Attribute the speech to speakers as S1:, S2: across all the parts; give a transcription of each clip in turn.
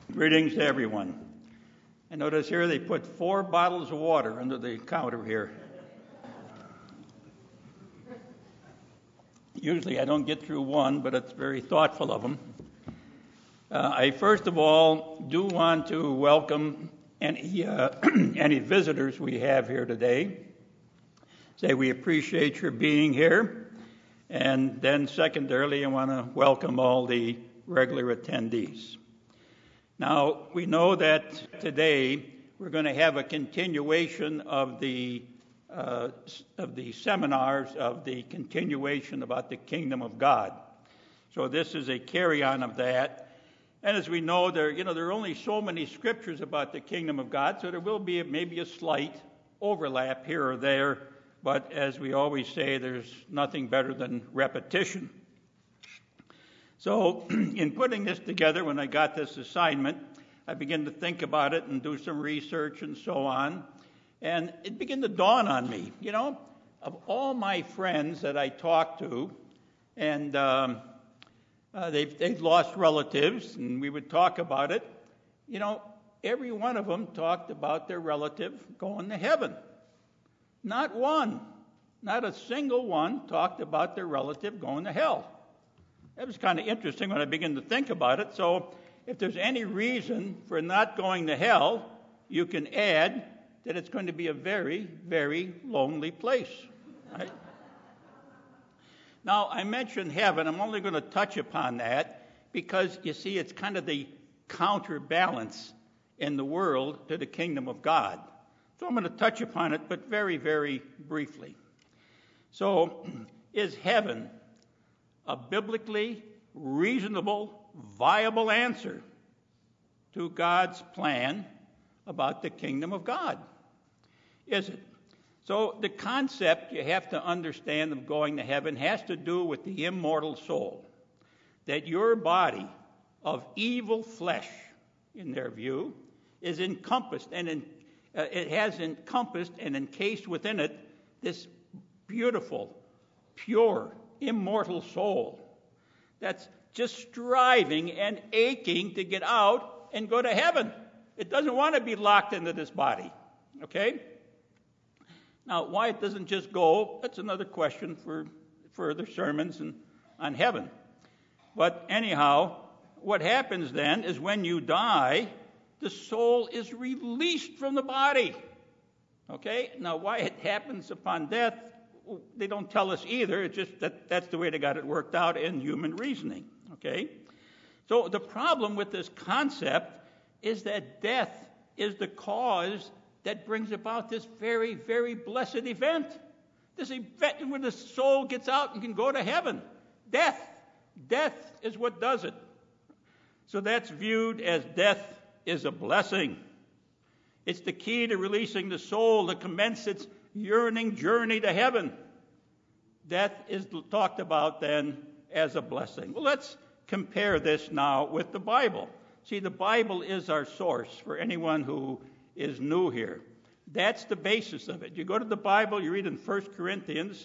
S1: Greetings to everyone. I notice here they put 4 bottles of water under the counter here. Usually I don't get through one, but it's very thoughtful of them. I first of all do want to welcome any visitors we have here today. Say we appreciate your being here. And then secondarily, I want to welcome all the regular attendees. Now, we know that today we're going to have a continuation of the seminars of the continuation about the kingdom of God. So this is a carry-on of that. And as we know, there are only so many scriptures about the kingdom of God, so there will be maybe a slight overlap here or there. But as we always say, there's nothing better than repetition. So in putting this together, when I got this assignment, I began to think about it and do some research and so on. And it began to dawn on me, of all my friends that I talked to, and they've lost relatives, and we would talk about it, every one of them talked about their relative going to heaven. Not one, not a single one talked about their relative going to hell. That was kind of interesting when I began to think about it. So if there's any reason for not going to hell, you can add that it's going to be a very, very lonely place. Right? Now, I mentioned heaven. I'm only going to touch upon that because, you see, it's kind of the counterbalance in the world to the kingdom of God. So I'm going to touch upon it, but very, very briefly. So, is heaven a biblically reasonable, viable answer to God's plan about the kingdom of God? Is it? So the concept you have to understand of going to heaven has to do with the immortal soul. That your body of evil flesh, in their view, is encompassed and it has encompassed and encased within it this beautiful, pure, immortal soul that's just striving and aching to get out and go to heaven. It doesn't want to be locked into this body. Okay? Now, why it doesn't just go, that's another question for further sermons on heaven. But anyhow, what happens then is when you die, the soul is released from the body. Okay? Now, why it happens upon death, they don't tell us either. It's just that's the way they got it worked out in human reasoning. Okay? So the problem with this concept is that death is the cause that brings about this very, very blessed event. This event when the soul gets out and can go to heaven. Death. Death is what does it. So that's viewed as death is a blessing. It's the key to releasing the soul to commence its yearning journey to heaven. Death is talked about then as a blessing. Well, let's compare this now with the Bible. See, the Bible is our source for anyone who is new here. That's the basis of it. You go to the Bible, you read in 1 Corinthians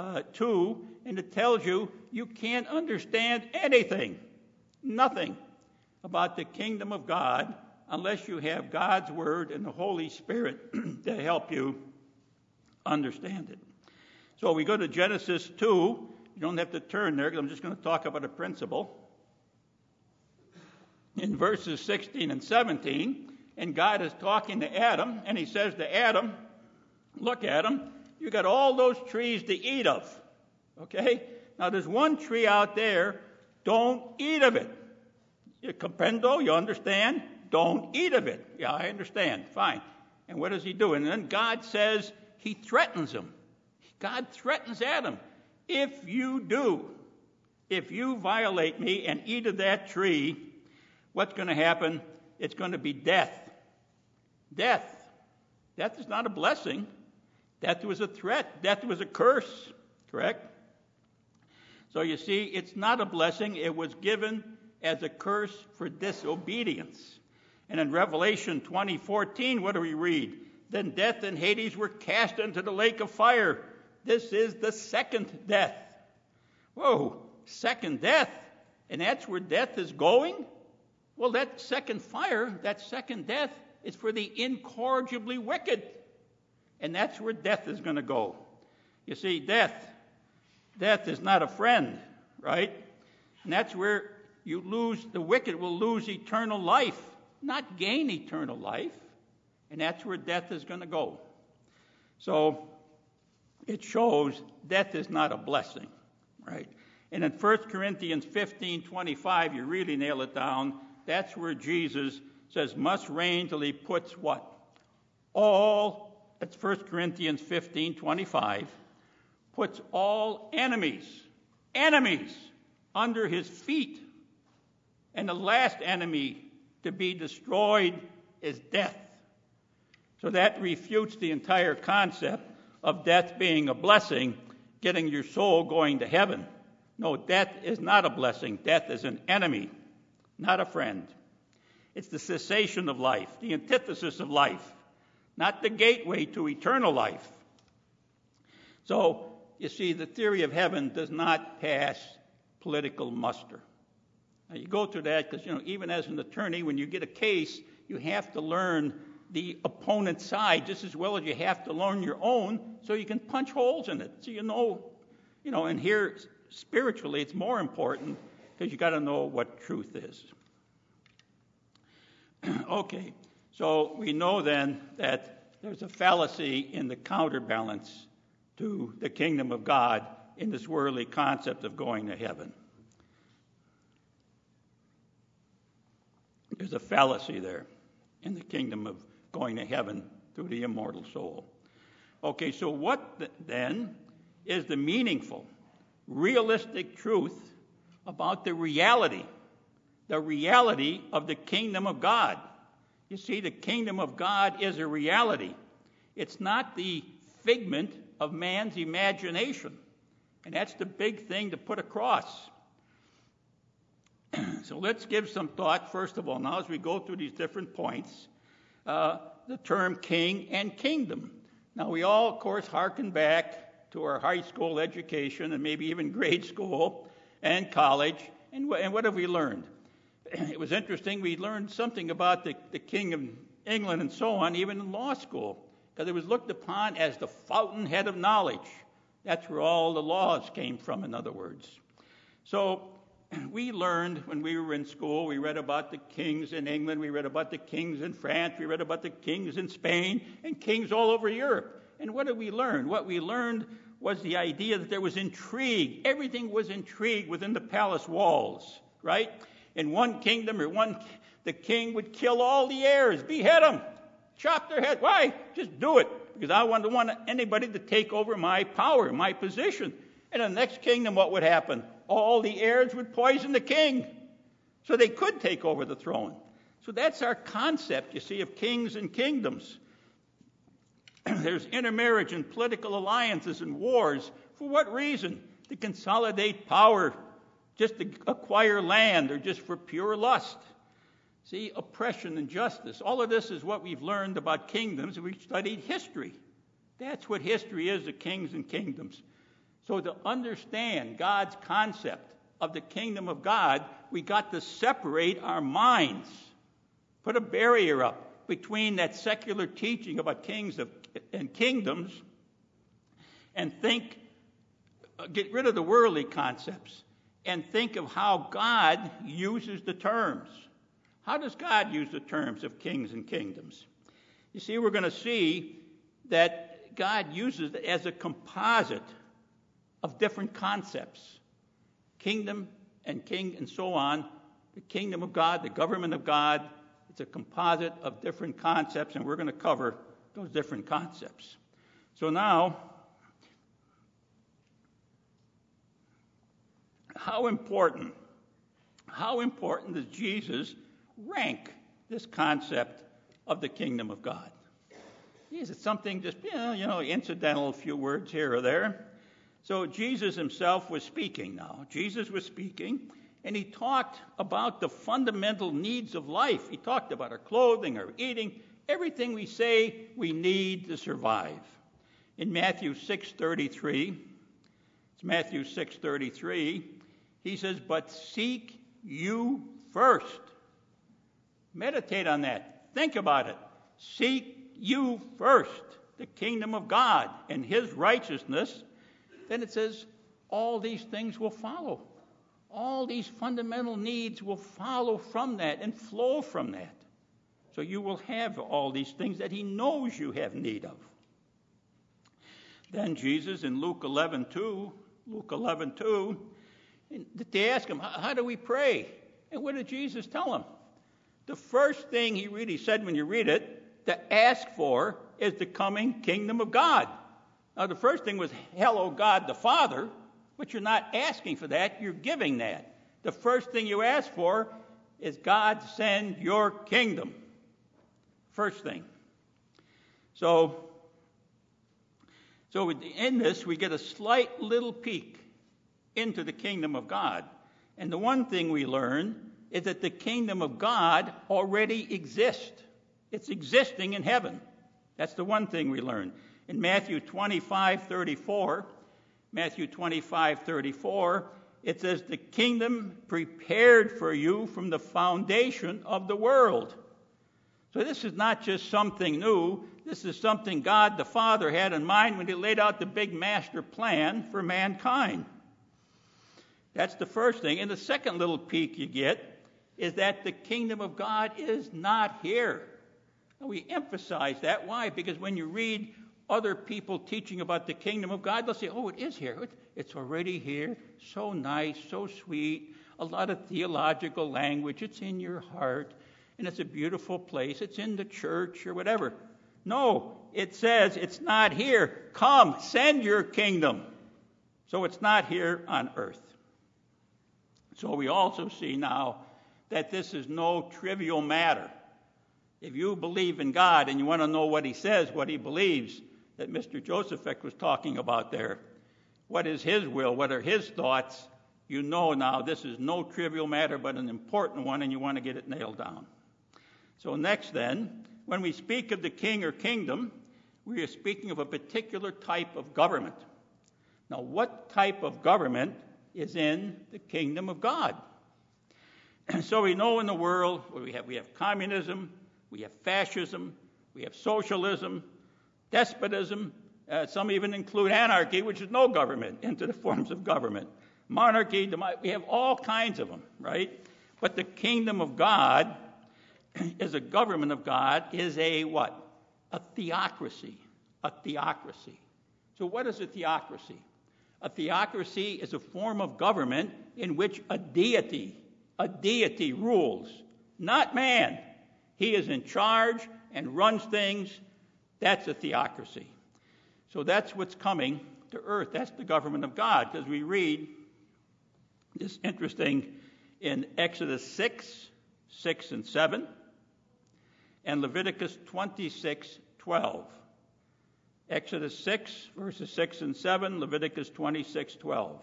S1: 2, and it tells you can't understand anything, nothing about the kingdom of God unless you have God's Word and the Holy Spirit to help you understand it. So we go to Genesis 2. You don't have to turn there because I'm just going to talk about a principle. In verses 16 and 17, and God is talking to Adam, and he says to Adam, look, Adam, you got all those trees to eat of. Okay? Now there's one tree out there, don't eat of it. You comprendo? You understand? Don't eat of it. Yeah, I understand. Fine. And what does he do? And then God says, he threatens him. God threatens Adam. If you violate me and eat of that tree, what's going to happen? It's going to be death. Death. Death is not a blessing. Death was a threat. Death was a curse. Correct? So you see, it's not a blessing. It was given as a curse for disobedience. And in Revelation 20:14, what do we read? Then death and Hades were cast into the lake of fire. This is the second death. Whoa, second death? And that's where death is going? Well, that second fire, that second death, is for the incorrigibly wicked. And that's where death is going to go. You see, death is not a friend, right? And that's where the wicked will lose eternal life, not gain eternal life. And that's where death is going to go. So it shows death is not a blessing, right? And in 1 Corinthians 15:25, you really nail it down. That's where Jesus says, must reign till he puts what? That's 1 Corinthians 15:25, puts all enemies under his feet. And the last enemy to be destroyed is death. So that refutes the entire concept of death being a blessing, getting your soul going to heaven. No, death is not a blessing. Death is an enemy, not a friend. It's the cessation of life, the antithesis of life, not the gateway to eternal life. So, you see, the theory of heaven does not pass political muster. Now, you go through that because, even as an attorney, when you get a case, you have to learn the opponent's side just as well as you have to learn your own so you can punch holes in it. So and here, spiritually, it's more important because you got to know what truth is. Okay, so we know then that there's a fallacy in the counterbalance to the kingdom of God in this worldly concept of going to heaven. There's a fallacy there in the kingdom of going to heaven through the immortal soul. Okay, so what then is the meaningful, realistic truth about the reality of the kingdom of God? You see, the kingdom of God is a reality. It's not the figment of man's imagination. And that's the big thing to put across. So let's give some thought, first of all, now as we go through these different points, the term king and kingdom. Now, we all, of course, hearken back to our high school education and maybe even grade school and college. And what have we learned? It was interesting. We learned something about the King of England and so on, even in law school, because it was looked upon as the fountainhead of knowledge. That's where all the laws came from, in other words. So we learned when we were in school, we read about the kings in England, we read about the kings in France, we read about the kings in Spain, and kings all over Europe. And what did we learn? What we learned was the idea that there was intrigue. Everything was intrigue within the palace walls, right? In one kingdom the king would kill all the heirs, behead them, chop their head. Why? Just do it, because I don't want anybody to take over my power, my position. In the next kingdom, what would happen? All the heirs would poison the king, so they could take over the throne. So that's our concept, you see, of kings and kingdoms. There's intermarriage and political alliances and wars. For what reason? To consolidate power, just to acquire land, or just for pure lust. See, oppression and justice. All of this is what we've learned about kingdoms. We've studied history. That's what history is, of kings and kingdoms. So to understand God's concept of the kingdom of God, we got to separate our minds, put a barrier up between that secular teaching about kings and kingdoms, and get rid of the worldly concepts, and think of how God uses the terms. How does God use the terms of kings and kingdoms? You see, we're going to see that God uses it as a composite of different concepts. Kingdom and king and so on. The kingdom of God, the government of God, it's a composite of different concepts, and we're going to cover those different concepts. So now, how important does Jesus rank this concept of the kingdom of God? Is it something just, incidental, a few words here or there? So Jesus himself was speaking now. Jesus was speaking, and he talked about the fundamental needs of life. He talked about our clothing, our eating, everything we say we need to survive. In Matthew 6:33, it's Matthew 6:33, he says, "But seek you first Meditate on that. Think about it. Seek you first the kingdom of God and his righteousness. Then it says all these things will follow. All these fundamental needs will follow from that and flow from that. So you will have all these things that he knows you have need of. Then Jesus in Luke 11:2, they ask him, how do we pray? And what did Jesus tell him? The first thing he really said when you read it, to ask for is the coming kingdom of God. Now the first thing was, hello God the Father, but you're not asking for that, you're giving that. The first thing you ask for is God send your kingdom. First thing. So in this, we get a slight little peek into the kingdom of God. And the one thing we learn is that the kingdom of God already exists. It's existing in heaven. That's the one thing we learn. In Matthew 25:34, it says, the kingdom prepared for you from the foundation of the world. So this is not just something new. This is something God the Father had in mind when he laid out the big master plan for mankind. That's the first thing. And the second little peek you get is that the kingdom of God is not here. And we emphasize that. Why? Because when you read other people teaching about the kingdom of God, they'll say, oh, it is here. It's already here. So nice, so sweet. A lot of theological language. It's in your heart. And it's a beautiful place. It's in the church or whatever. No, it says it's not here. Come, send your kingdom. So it's not here on earth. So we also see now that this is no trivial matter. If you believe in God and you want to know what he says, what he believes, that Mr. Josephek was talking about there, what is his will, what are his thoughts, you know now this is no trivial matter but an important one, and you want to get it nailed down. So next then, when we speak of the king or kingdom, we are speaking of a particular type of government. Now, what type of government is in the kingdom of God? So we know in the world we have communism, we have fascism, we have socialism, despotism. Some even include anarchy, which is no government, into the forms of government. Monarchy, we have all kinds of them, right? But the kingdom of God is a government of God, is a what? A theocracy. A theocracy. So what is a theocracy? A theocracy is a form of government in which a deity rules, not man. He is in charge and runs things. That's a theocracy. So that's what's coming to earth. That's the government of God, because we read this interesting in Exodus 6 and 7, and Leviticus 26:12. Exodus 6, verses 6 and 7, Leviticus 26:12.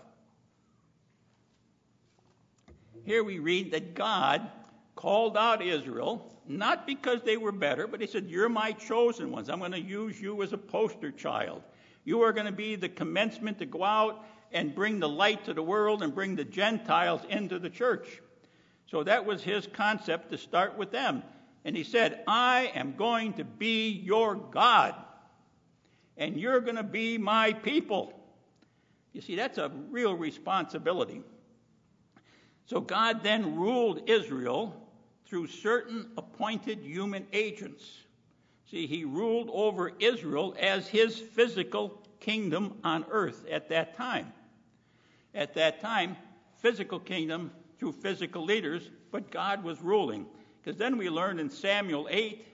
S1: Here we read that God called out Israel, not because they were better, but he said, you're my chosen ones. I'm going to use you as a poster child. You are going to be the commencement to go out and bring the light to the world and bring the Gentiles into the church. So that was his concept, to start with them. And he said, I am going to be your God, and you're going to be my people. You see, that's a real responsibility. So God then ruled Israel through certain appointed human agents. See, he ruled over Israel as his physical kingdom on earth at that time. At that time, physical kingdom through physical leaders, but God was ruling. Because then we learned in 1 Samuel 8,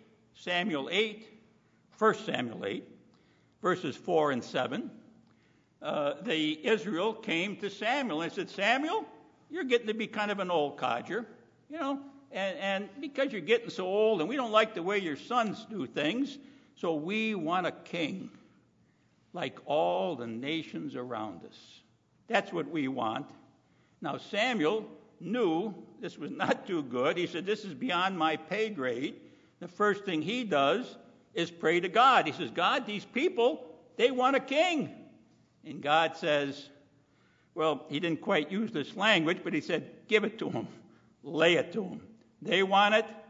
S1: verses 4 and 7, the Israel came to Samuel and said, Samuel, you're getting to be kind of an old codger, and because you're getting so old and we don't like the way your sons do things, so we want a king like all the nations around us. That's what we want. Now Samuel knew this was not too good. He said, this is beyond my pay grade. The first thing he does is pray to God. He says, God, these people, they want a king. And God says, well, he didn't quite use this language, but he said, give it to them. Lay it to them. They want it.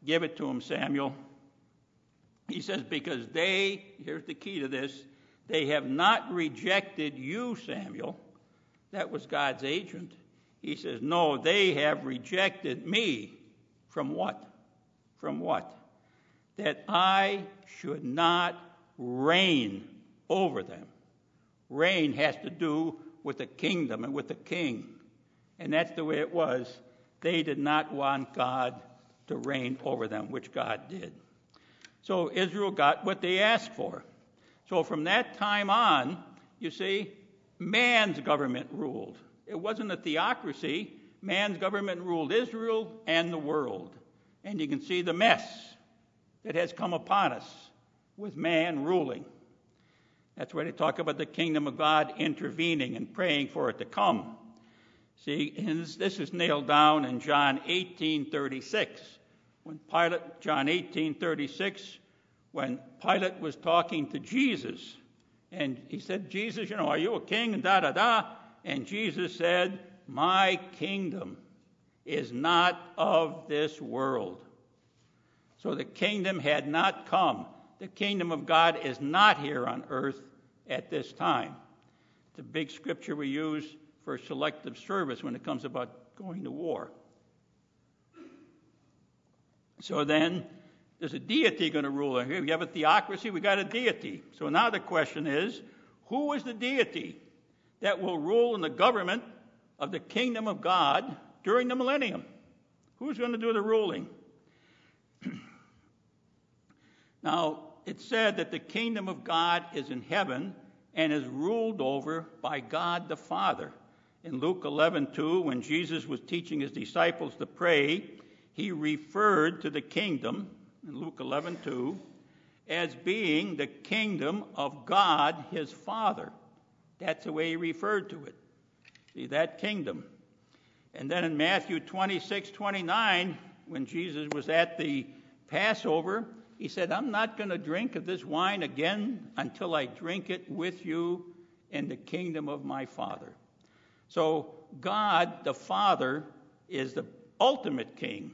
S1: Give it to him, Samuel. He says, because here's the key to this, they have not rejected you, Samuel. That was God's agent. He says, no, they have rejected me. From what? From what? That I should not reign over them. Reign has to do with the kingdom and with the king. And that's the way it was. They did not want God to reign over them, which God did. So Israel got what they asked for. So from that time on, you see, man's government ruled. It wasn't a theocracy. Man's government ruled Israel and the world. And you can see the mess that has come upon us with man ruling. That's why they talk about the kingdom of God intervening and praying for it to come. See, and this is nailed down in John 18:36. John 18:36, when Pilate was talking to Jesus, and he said, Jesus, are you a king? And da-da-da. And Jesus said, my kingdom is not of this world. So the kingdom had not come. The kingdom of God is not here on earth at this time. It's a big scripture we use for selective service when it comes about going to war. So then, there's a deity going to rule here. We have a theocracy, we got a deity. So now the question is, who is the deity that will rule in the government of the kingdom of God during the millennium? Who's going to do the ruling? Now, it's said that the kingdom of God is in heaven and is ruled over by God the Father. In Luke 11:2, when Jesus was teaching his disciples to pray, he referred to the kingdom, in Luke 11:2, as being the kingdom of God his Father. That's the way he referred to it. See, that kingdom. And then in Matthew 26:29, when Jesus was at the Passover, he said, I'm not going to drink of this wine again until I drink it with you in the kingdom of my Father. So God, the Father, is the ultimate king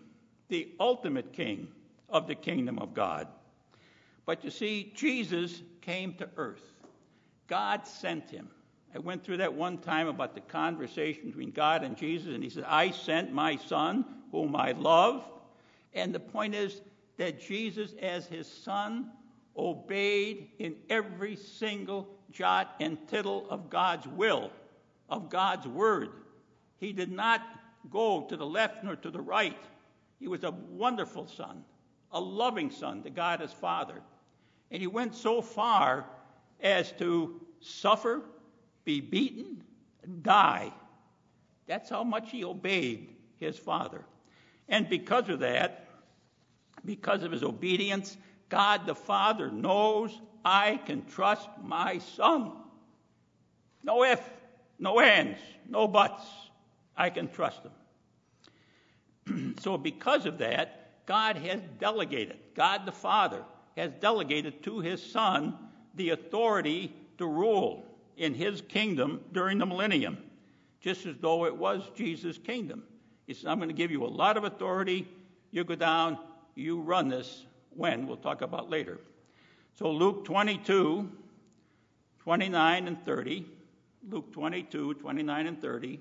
S1: of the kingdom of God. But you see, Jesus came to earth. God sent him. I went through that one time about the conversation between God and Jesus, and he said, I sent my son, whom I love. And the point is that Jesus, as his son, obeyed in every single jot and tittle of God's will, of God's word. He did not go to the left nor to the right. He was a wonderful son, a loving son to God his Father. And he went so far as to suffer, be beaten, die. That's how much he obeyed his Father. And because of that, because of his obedience, God the Father knows I can trust my son. No ifs, no ands, no buts. I can trust him. So because of that, God the Father has delegated to his Son the authority to rule in his kingdom during the millennium, just as though it was Jesus' kingdom. He says, I'm going to give you a lot of authority. You go down, you run this. When? We'll talk about later. So Luke 22, 29 and 30. Luke 22, 29 and 30.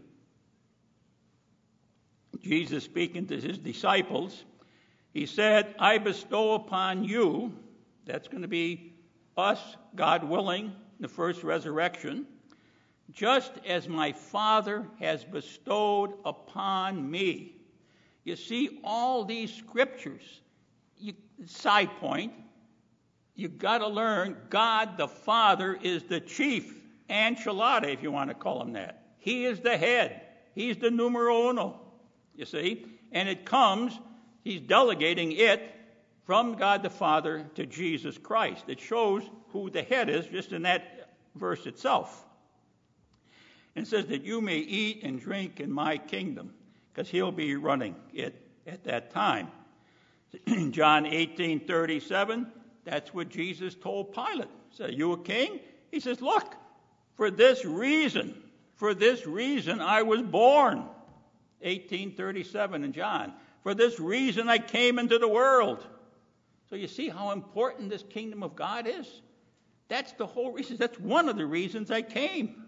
S1: Jesus speaking to his disciples, he said, I bestow upon you, that's going to be us, God willing, the first resurrection, just as my Father has bestowed upon me. You see, all these scriptures, side point, you've got to learn God the Father is the chief enchilada, if you want to call him that. He is the head. He's the numero uno, you see. And it comes, he's delegating it from God the Father to Jesus Christ. It shows who the head is just in that verse itself. And it says that you may eat and drink in my kingdom, because he'll be running it at that time. In John 18:37, that's what Jesus told Pilate. He said, are you a king? He says, look, for this reason I was born. 18:37 in John. For this reason I came into the world. So you see how important this kingdom of God is? That's the whole reason. That's one of the reasons I came.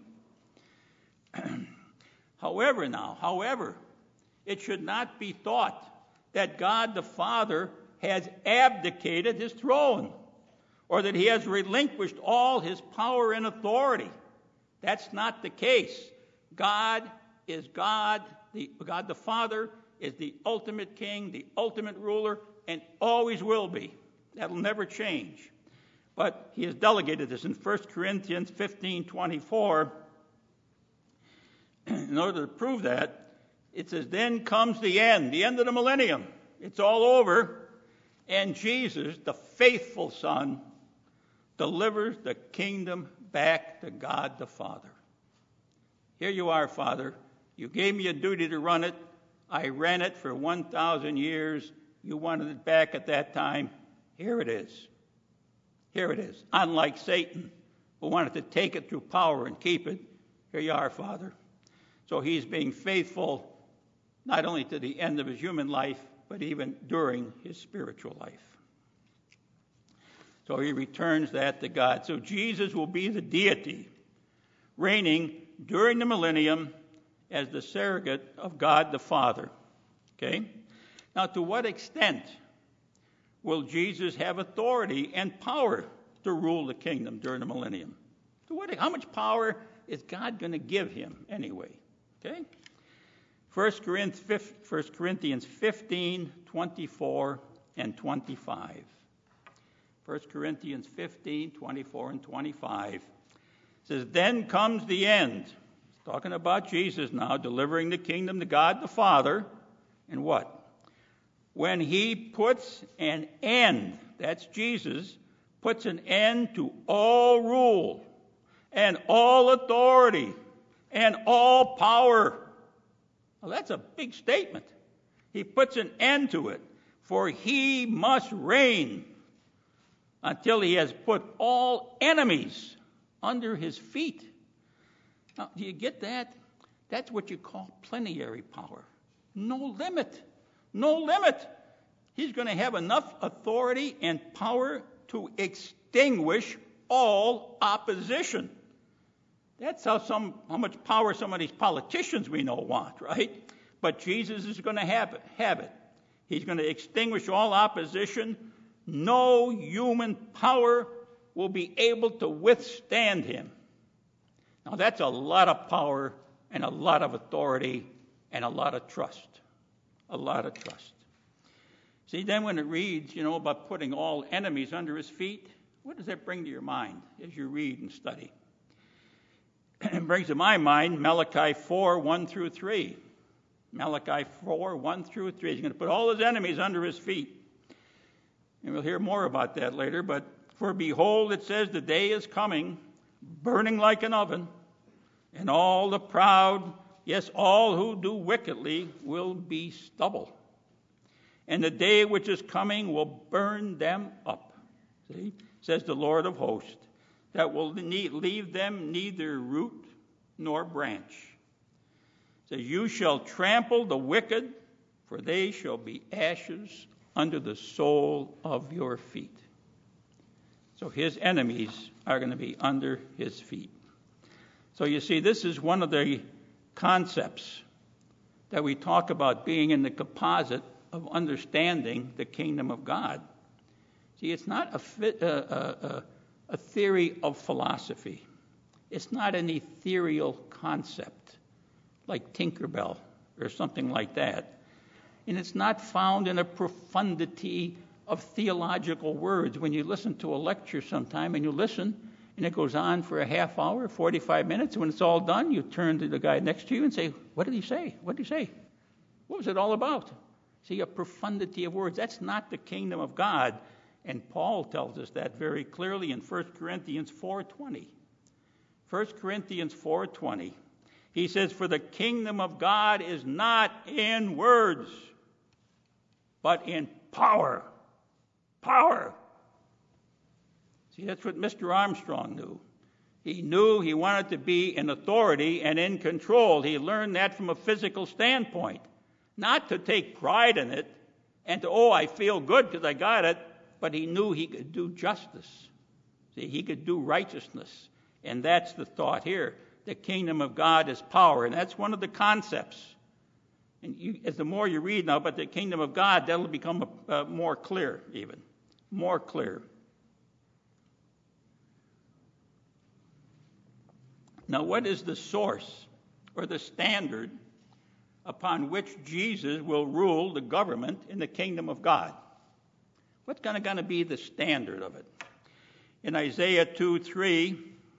S1: However, it should not be thought that God the Father has abdicated his throne, or that he has relinquished all his power and authority. That's not the case. God is God. God the Father is the ultimate king, the ultimate ruler, and always will be. That'll never change. But he has delegated this in 1 Corinthians 15:24. In order to prove that, it says, then comes the end of the millennium. It's all over. And Jesus, the faithful Son, delivers the kingdom back to God the Father. Here you are, Father. You gave me a duty to run it. I ran it for 1,000 years. You wanted it back at that time. Here it is. Here it is. Unlike Satan, who wanted to take it through power and keep it, here you are, Father. So he's being faithful not only to the end of his human life, but even during his spiritual life. So he returns that to God. So Jesus will be the deity, reigning during the millennium as the surrogate of God the Father. Okay? Now, to what extent will Jesus have authority and power to rule the kingdom during the millennium? How much power is God going to give him anyway? Okay? 1 Corinthians 15, 24, and 25. 1 Corinthians 15, 24, and 25 says, then comes the end. It's talking about Jesus now, delivering the kingdom to God the Father. And what? When he puts an end, that's Jesus, puts an end to all rule and all authority and all power. Well, that's a big statement. He puts an end to it, for he must reign until he has put all enemies under his feet. Now, do you get that? That's what you call plenary power. No limit. No limit. He's going to have enough authority and power to extinguish all opposition. That's how much power some of these politicians we know want, right? But Jesus is going to have it. He's going to extinguish all opposition. No human power will be able to withstand him. Now, that's a lot of power and a lot of authority and a lot of trust. A lot of trust. See, then when it reads, about putting all enemies under his feet, what does that bring to your mind as you read and study? It brings to my mind Malachi 4, 1 through 3. Malachi 4, 1 through 3. He's going to put all his enemies under his feet. And we'll hear more about that later. But, for behold, it says, the day is coming, burning like an oven, and all the proud, yes, all who do wickedly, will be stubble. And the day which is coming will burn them up. See, says the Lord of hosts, that will leave them neither root nor branch. It says, you shall trample the wicked, for they shall be ashes under the sole of your feet. So his enemies are going to be under his feet. So you see, this is one of the concepts that we talk about being in the composite of understanding the kingdom of God. See, it's not a theory of philosophy. It's not an ethereal concept like Tinkerbell or something like that. And it's not found in a profundity of theological words. When you listen to a lecture sometime and you listen and it goes on for a half hour, 45 minutes, and when it's all done, you turn to the guy next to you and say, what did he say? What did he say? What was it all about? See, a profundity of words. That's not the kingdom of God. And Paul tells us that very clearly in 1 Corinthians 4:20. 1 Corinthians 4:20. He says, for the kingdom of God is not in words, but in power. Power. See, that's what Mr. Armstrong knew. He knew he wanted to be in authority and in control. He learned that from a physical standpoint. Not to take pride in it and to, oh, I feel good because I got it, but he knew he could do justice. See, he could do righteousness. And that's the thought here. The kingdom of God is power. And that's one of the concepts. And as the more you read now about the kingdom of God, that'll become more clear even. More clear. Now, what is the source or the standard upon which Jesus will rule the government in the kingdom of God? What's going to be the standard of it? In Isaiah 2:3,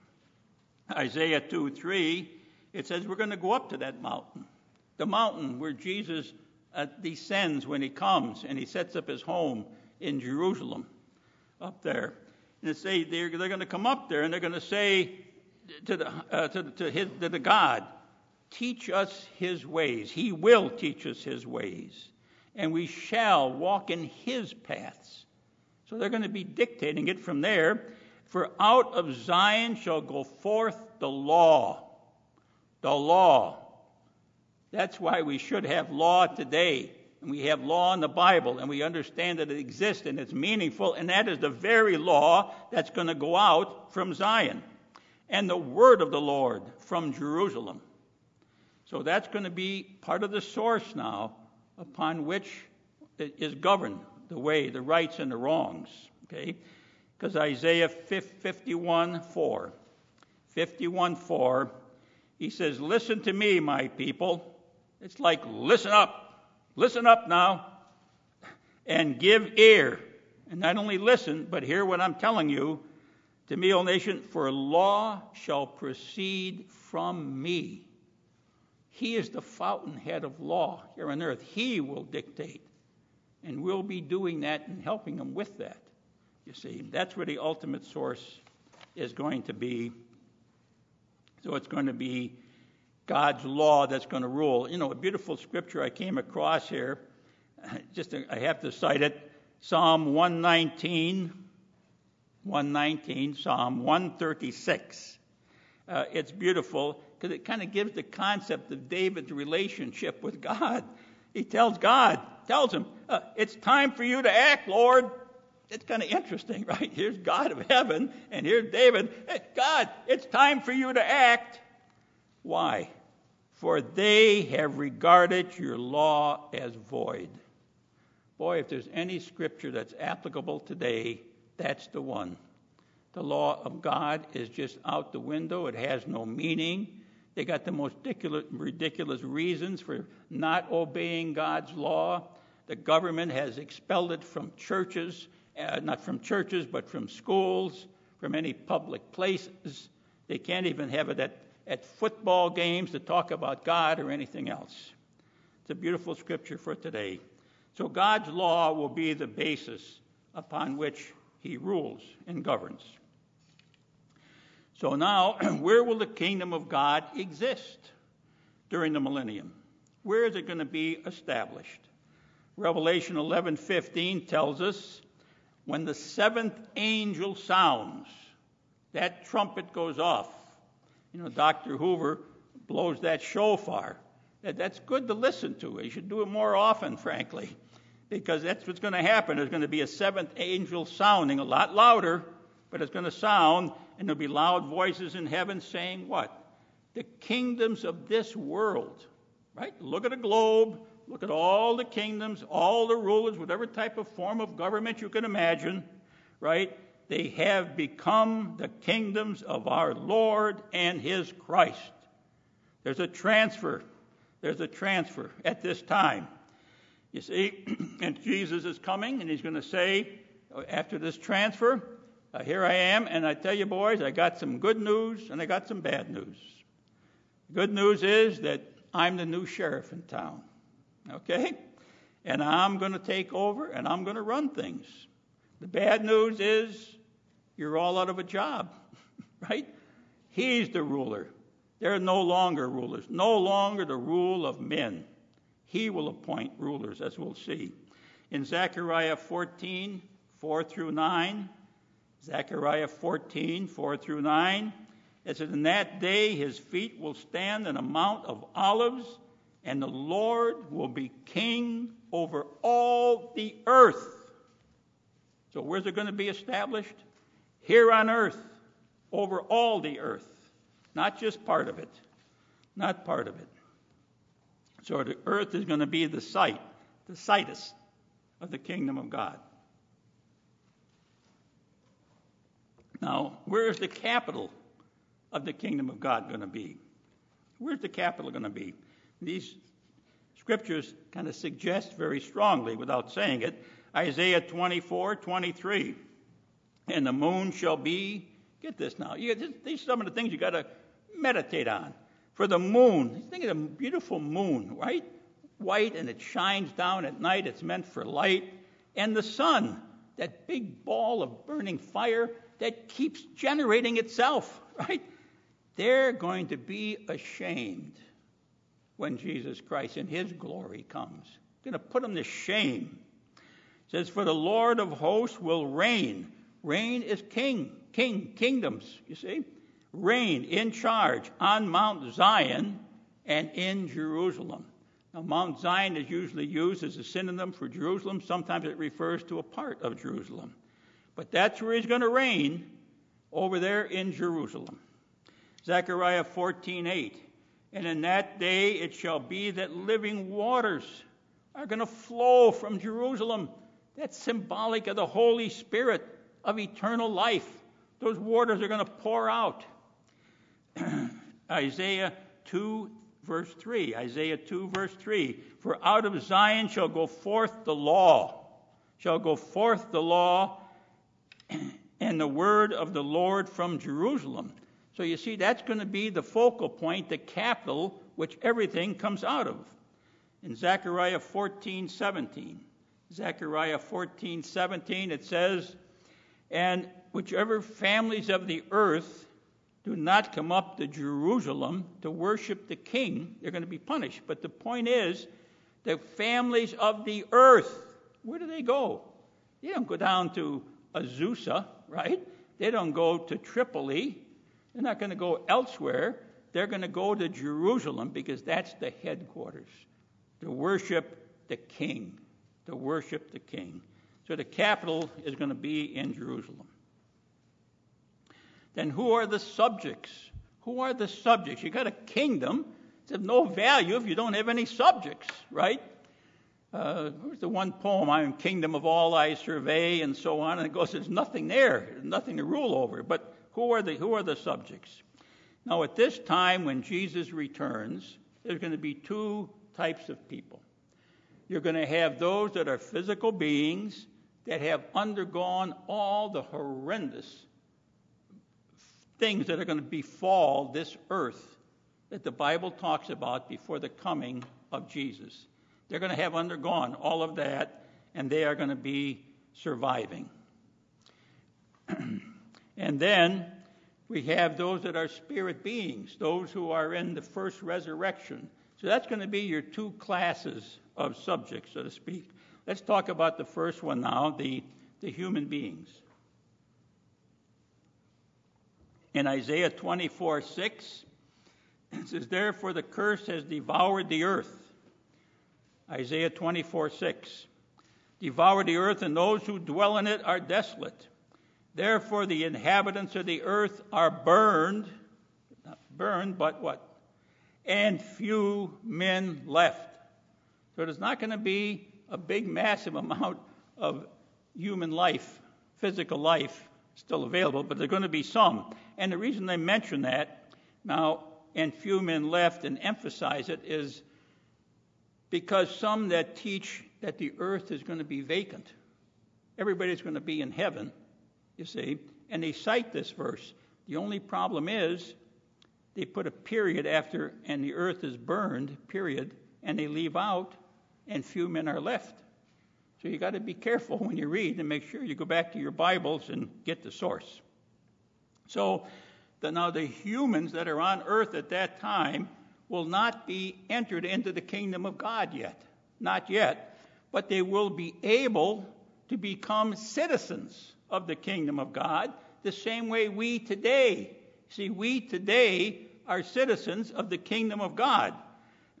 S1: it says we're going to go up to that mountain. The mountain where Jesus descends when he comes and he sets up his home in Jerusalem up there. And it say they're going to come up there and they're going to say to the God, teach us his ways. He will teach us his ways. And we shall walk in his paths. So they're going to be dictating it from there. For out of Zion shall go forth the law. The law. That's why we should have law today. And we have law in the Bible. And we understand that it exists and it's meaningful. And that is the very law that's going to go out from Zion. And the word of the Lord from Jerusalem. So that's going to be part of the source now upon which it is governed, the way, the rights and the wrongs. Okay? Because Isaiah 51:4, he says, listen to me, my people. It's like, listen up now, and give ear. And not only listen, but hear what I'm telling you. To me, O nation, for law shall proceed from me. He is the fountainhead of law here on earth. He will dictate. And we'll be doing that and helping them with that. You see, that's where the ultimate source is going to be. So it's going to be God's law that's going to rule. You know, a beautiful scripture I came across here, I have to cite it, Psalm 119, Psalm 136. It's beautiful because it kind of gives the concept of David's relationship with God. He tells him, it's time for you to act, Lord. It's kind of interesting, right? Here's God of heaven, and here's David. Hey, God, it's time for you to act. Why? For they have regarded your law as void. Boy, if there's any scripture that's applicable today, that's the one. The law of God is just out the window. It has no meaning. They got the most ridiculous reasons for not obeying God's law. The government has expelled it from churches, not from churches, but from schools, from any public places. They can't even have it at football games to talk about God or anything else. It's a beautiful scripture for today. So God's law will be the basis upon which he rules and governs. So now, where will the kingdom of God exist during the millennium? Where is it going to be established? Revelation 11:15 tells us, when the seventh angel sounds, that trumpet goes off. You know, Dr. Hoover blows that shofar. That's good to listen to. You should do it more often, frankly, because that's what's going to happen. There's going to be a seventh angel sounding, a lot louder, but it's going to sound, and there'll be loud voices in heaven saying what? The kingdoms of this world, right? Look at a globe. Look at all the kingdoms, all the rulers, whatever type of form of government you can imagine, right? They have become the kingdoms of our Lord and his Christ. There's a transfer. There's a transfer at this time. You see, and Jesus is coming, and he's going to say, after this transfer, here I am, and I tell you, boys, I got some good news, and I got some bad news. Good news is that I'm the new sheriff in town. Okay? And I'm going to take over, and I'm going to run things. The bad news is you're all out of a job, right? He's the ruler. They're no longer rulers, no longer the rule of men. He will appoint rulers, as we'll see. In Zechariah 14, 4 through 9, Zechariah 14, 4 through 9, it says, in that day his feet will stand on a mount of olives, and the Lord will be king over all the earth. So where's it going to be established? Here on earth, over all the earth, not just part of it, not part of it. So the earth is going to be the site, the situs of the kingdom of God. Now, where is the capital of the kingdom of God going to be? Where's the capital going to be? These scriptures kind of suggest very strongly, without saying it, Isaiah 24:23. And the moon shall be, get this now, these are some of the things you got to meditate on. For the moon, think of a beautiful moon, right? White, and it shines down at night. It's meant for light. And the sun, that big ball of burning fire that keeps generating itself, right? They're going to be ashamed when Jesus Christ in his glory comes. Going to put them to shame. It says, for the Lord of hosts will reign. Reign is kingdoms, you see. Reign, in charge, on Mount Zion and in Jerusalem. Now, Mount Zion is usually used as a synonym for Jerusalem. Sometimes it refers to a part of Jerusalem. But that's where he's going to reign, over there in Jerusalem. Zechariah 14:8. And in that day it shall be that living waters are going to flow from Jerusalem. That's symbolic of the Holy Spirit of eternal life. Those waters are going to pour out. Isaiah 2, verse 3. Isaiah 2, verse 3. For out of Zion shall go forth the law. Shall go forth the law and the word of the Lord from Jerusalem. So you see, that's going to be the focal point, the capital, which everything comes out of. In Zechariah 14:17. Zechariah 14:17, it says, and whichever families of the earth do not come up to Jerusalem to worship the king, they're going to be punished. But the point is, the families of the earth, where do they go? They don't go down to Azusa, right? They don't go to Tripoli. They're not going to go elsewhere. They're going to go to Jerusalem because that's the headquarters, to worship the king, to worship the king. So the capital is going to be in Jerusalem. Then who are the subjects? Who are the subjects? You got a kingdom. It's of no value if you don't have any subjects, right? Where's the one poem, I am kingdom of all I survey, and so on, and it goes, there's nothing there, there's nothing to rule over. But who are the subjects? Now, at this time when Jesus returns, there's going to be two types of people. You're going to have those that are physical beings that have undergone all the horrendous things that are going to befall this earth that the Bible talks about before the coming of Jesus. They're going to have undergone all of that, and they are going to be surviving. And then we have those that are spirit beings, those who are in the first resurrection. So that's going to be your two classes of subjects, so to speak. Let's talk about the first one now, the human beings. In Isaiah 24:6, it says, therefore the curse has devoured the earth. Isaiah 24:6. Devour the earth, and those who dwell in it are desolate. Therefore the inhabitants of the earth are burned. Not burned, but what? And few men left. So there's not going to be a big, massive amount of human life, physical life, still available, but there's going to be some. And the reason I mention that now, and few men left, and emphasize it, is because some that teach that the earth is going to be vacant. Everybody's going to be in heaven, you see, and they cite this verse. The only problem is they put a period after, and the earth is burned, period, and they leave out, and few men are left. So you got to be careful when you read and make sure you go back to your Bibles and get the source. So now the humans that are on earth at that time will not be entered into the kingdom of God yet. Not yet. But they will be able to become citizens of the kingdom of God the same way we today. See, we today are citizens of the kingdom of God.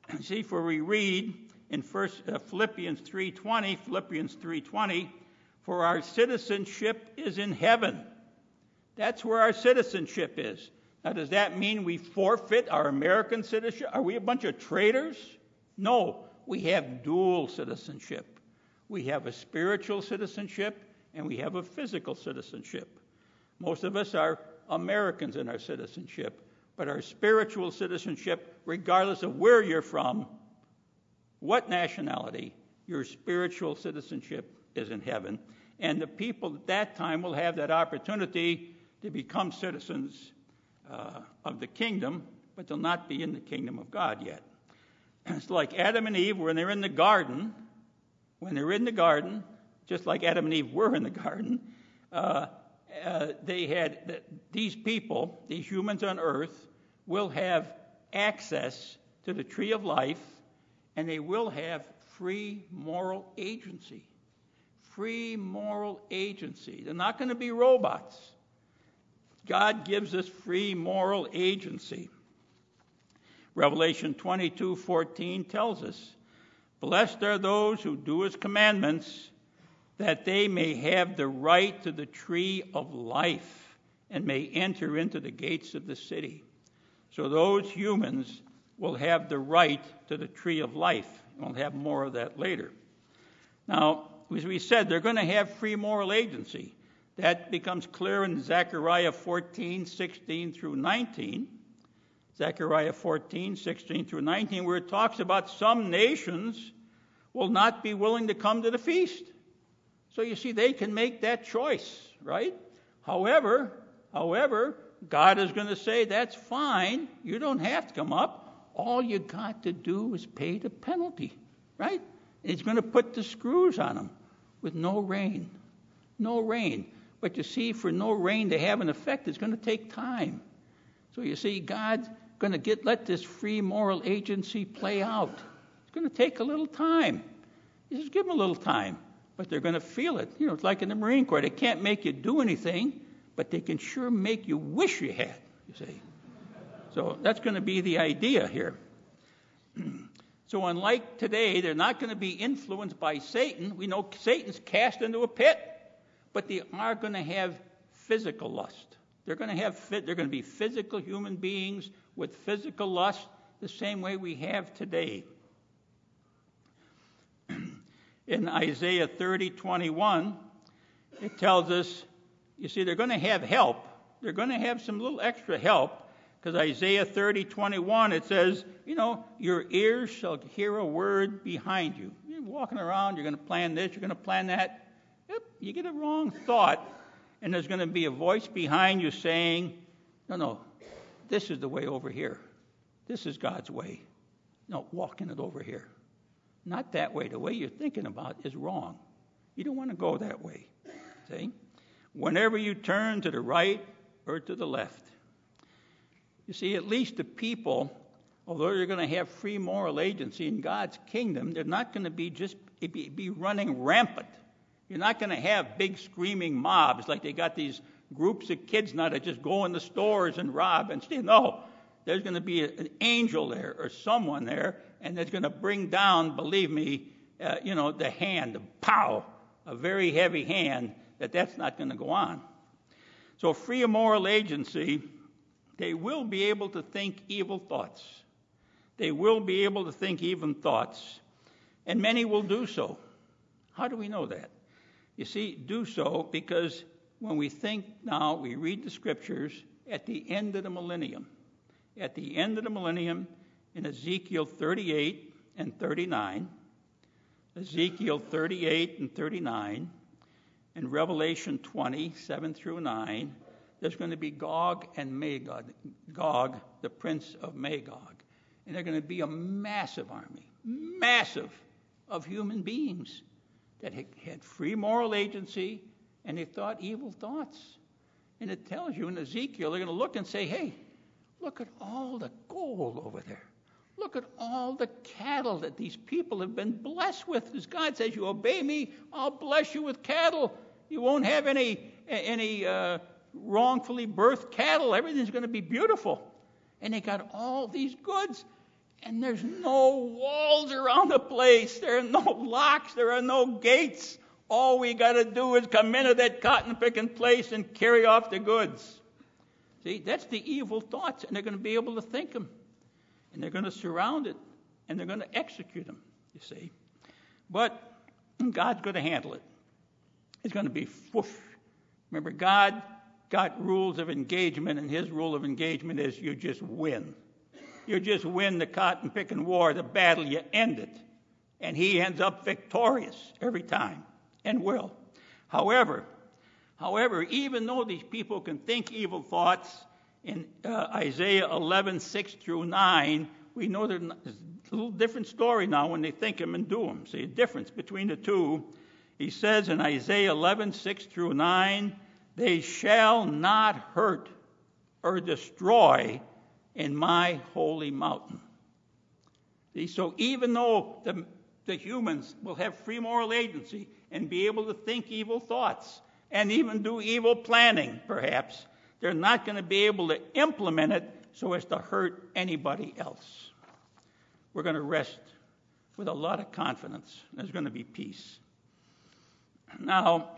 S1: See, for we read in Philippians 3:20, for our citizenship is in heaven. That's where our citizenship is. Now, does that mean we forfeit our American citizenship? Are we a bunch of traitors? No, we have dual citizenship. We have a spiritual citizenship and we have a physical citizenship. Most of us are Americans in our citizenship, but our spiritual citizenship, regardless of where you're from, what nationality, your spiritual citizenship is in heaven. And the people at that time will have that opportunity to become citizens of the kingdom, but they'll not be in the kingdom of God yet. It's like Adam and Eve when they're in the garden. When they're in the garden, just like Adam and Eve were in the garden, they had these people, these humans on earth, will have access to the tree of life, and they will have free moral agency. Free moral agency. They're not going to be robots. God gives us free moral agency. Revelation 22:14 tells us, blessed are those who do his commandments, that they may have the right to the tree of life and may enter into the gates of the city. So those humans will have the right to the tree of life. We'll have more of that later. Now, as we said, they're going to have free moral agency. That becomes clear in Zechariah 14:16 through 19. Zechariah 14:16 through 19, where it talks about some nations will not be willing to come to the feast. So you see, they can make that choice, right? However, God is going to say, that's fine. You don't have to come up. All you got to do is pay the penalty, right? He's going to put the screws on them with no rain. No rain. But you see, for no rain to have an effect, it's going to take time. So you see, God's going to let this free moral agency play out. It's going to take a little time. You just give them a little time. But they're going to feel it. You know, it's like in the Marine Corps. They can't make you do anything, but they can sure make you wish you had, you see. So that's going to be the idea here. So unlike today, they're not going to be influenced by Satan. We know Satan's cast into a pit, but they are going to have physical lust. They're going to be physical human beings with physical lust the same way we have today. In Isaiah 30:21, it tells us, you see, they're going to have help. They're going to have some little extra help, because Isaiah 30:21, it says, you know, your ears shall hear a word behind you. You're walking around, you're going to plan this, you're going to plan that. Yep, you get a wrong thought, and there's going to be a voice behind you saying, no, this is the way over here. This is God's way. No, walk in it over here. Not that way. The way you're thinking about is wrong. You don't want to go that way. See? Whenever you turn to the right or to the left. You see, at least the people, although they're going to have free moral agency in God's kingdom, they're not going to be running rampant. You're not going to have big screaming mobs like they got these groups of kids now that just go in the stores and rob and steal. No, there's going to be an angel there or someone there, and that's going to bring down, believe me, the hand, the pow, a very heavy hand, that's not going to go on. So free moral agency, they will be able to think evil thoughts. They will be able to think evil thoughts, and many will do so. How do we know that? You see, do so because when we think now, we read the scriptures at the end of the millennium. At the end of the millennium, in Ezekiel 38 and 39, Ezekiel 38 and 39, and Revelation 20, 7 through 9, there's going to be Gog and Magog, Gog, the prince of Magog. And they're going to be a massive army, massive, of human beings that had free moral agency, and they thought evil thoughts. And it tells you in Ezekiel, they're going to look and say, hey, look at all the gold over there. Look at all the cattle that these people have been blessed with. As God says, you obey me, I'll bless you with cattle. You won't have any wrongfully birthed cattle. Everything's going to be beautiful. And they got all these goods. And there's no walls around the place. There are no locks. There are no gates. All we got to do is come into that cotton-picking place and carry off the goods. See, that's the evil thoughts, and they're going to be able to think them. And they're going to surround it, and they're going to execute them, you see. But God's going to handle it. It's going to be whoosh. Remember, God got rules of engagement, and his rule of engagement is you just win. You just win the cotton-picking war, the battle, you end it. And he ends up victorious every time, and will. However, even though these people can think evil thoughts, in Isaiah 11, 6 through 9, we know there's a little different story now when they think them and do them. See a difference between the two. He says in Isaiah 11, 6 through 9, they shall not hurt or destroy in my holy mountain. See, so even though the humans will have free moral agency and be able to think evil thoughts and even do evil planning, perhaps, they're not going to be able to implement it so as to hurt anybody else. We're going to rest with a lot of confidence. There's going to be peace. Now,